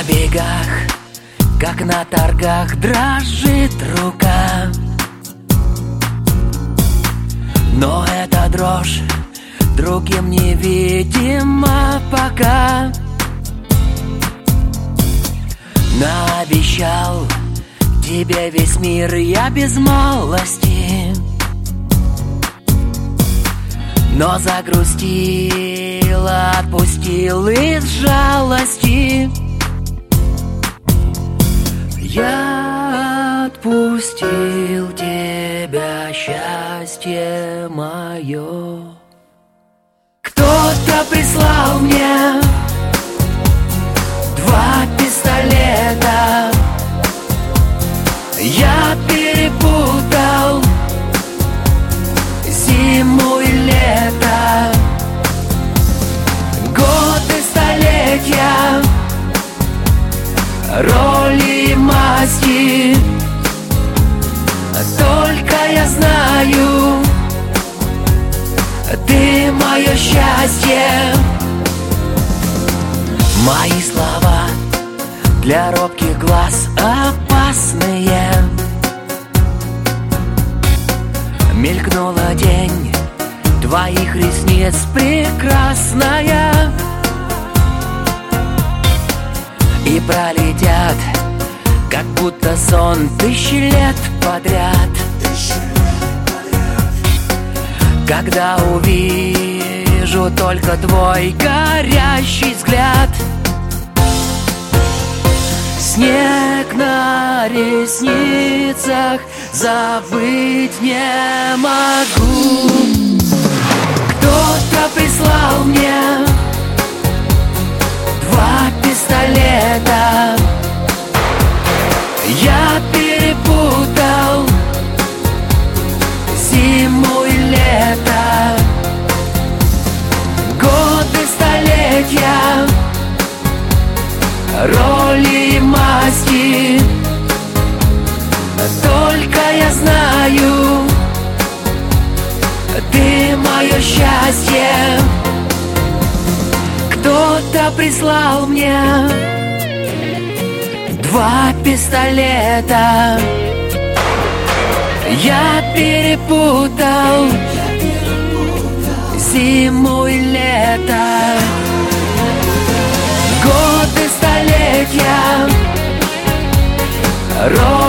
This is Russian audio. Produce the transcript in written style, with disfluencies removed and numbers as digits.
бегах, как на торгах, дрожит рука. Но эта дрожь другим невидима пока. Наобещал тебе весь мир я без малости, но загрустил, отпустил из жалости. Я отпустил тебя, счастье мое. Кто-то прислал мне 2 пистолета. Я перепутал зиму и лето, годы, столетия, роли и масти. Только я знаю, ты мое счастье. Мои слова для робких глаз опасные. Мелькнула тень твоих ресниц прекрасная, и пролетят, как будто сон, 1000 лет подряд. Когда увижу только твой горящий взгляд. Снег на ресницах забыть не могу. Кто-то прислал мне 2 пистолета. Я перепутал зиму и лето, годы, столетия, роли и масти. Только я знаю, ты мое счастье. Кто-то прислал мне 2 пистолета. Я перепутал зиму и лето, годы, столетия,